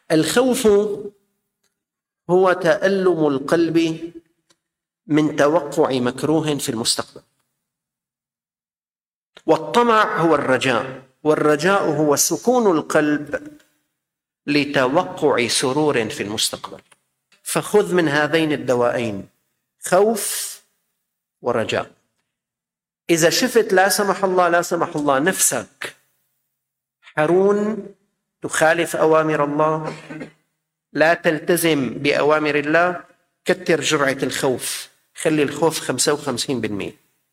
الخوف هو تألم القلب من توقع مكروه في المستقبل، والطمع هو الرجاء، والرجاء هو سكون القلب لتوقع سرور في المستقبل. فخذ من هذين الدوائين، خوف ورجاء. إذا شفت لا سمح الله نفسك حرون تخالف أوامر الله، لا تلتزم بأوامر الله، كتر جرعة الخوف، خلي الخوف 55%.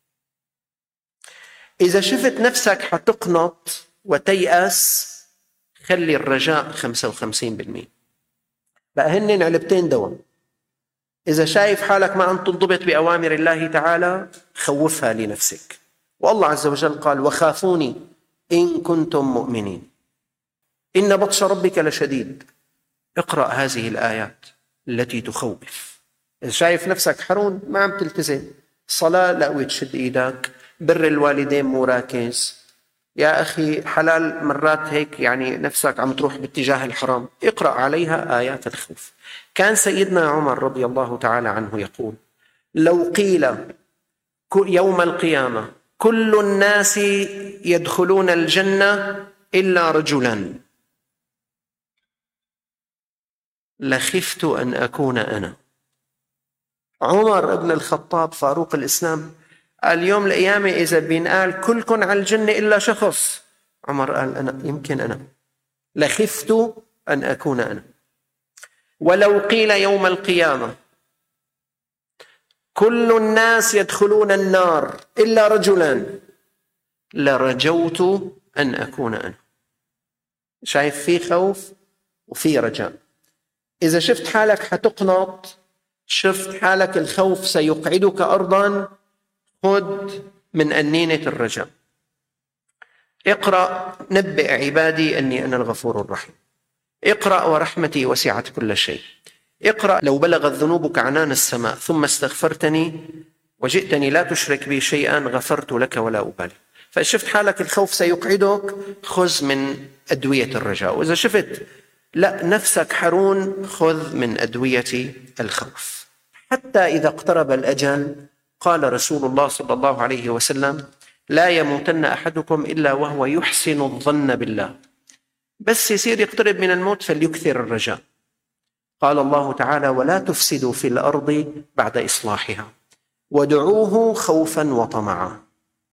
إذا شفت نفسك حتقنط وتيأس، خلي الرجاء 55%. بقى هن علبتين دواء. إذا شايف حالك ما عم تنضبط بأوامر الله تعالى، خوفها لنفسك. والله عز وجل قال: وخافوني إن كنتم مؤمنين إن بطش ربك لشديد. اقرأ هذه الآيات التي تخوف. إذا شايف نفسك حرون ما عم تلتزم صلاة، لا وتشد إيدك، بر الوالدين مو راكز، يا أخي حلال مرات هيك يعني نفسك عم تروح باتجاه الحرام، اقرأ عليها آيات الخوف. كان سيدنا عمر رضي الله تعالى عنه يقول: لو قيل يوم القيامة كل الناس يدخلون الجنة إلا رجلا لخفت أن أكون أنا. عمر بن الخطاب فاروق الإسلام اليوم القيامة إذا بينقال كلكم على الجنة إلا شخص، عمر قال: أنا، يمكن أنا، لخفت أن أكون أنا. ولو قيل يوم القيامة كل الناس يدخلون النار إلا رجلا لرجوت أن أكون أنا. شايف في خوف وفي رجاء. إذا شفت حالك حتقنط، شفت حالك الخوف سيقعدك أرضا، خذ من أنينة الرجاء. اقرأ: نبئ عبادي أني أنا الغفور الرحيم. اقرأ: ورحمتي وسعت كل شيء. اقرأ: لو بلغت ذنوبك عنان السماء ثم استغفرتني وجئتني لا تشرك بي شيئا غفرت لك ولا أبالي. فإذا شفت حالك الخوف سيقعدك، خذ من أدوية الرجاء. وإذا شفت لا نفسك حرون، خذ من أدوية الخوف. حتى إذا اقترب الأجل قال رسول الله صلى الله عليه وسلم: لا يموتن أحدكم إلا وهو يحسن الظن بالله. بس يصير يقترب من الموت فليكثر الرجاء. قال الله تعالى: ولا تفسدوا في الأرض بعد إصلاحها ودعوه خوفا وطمعا.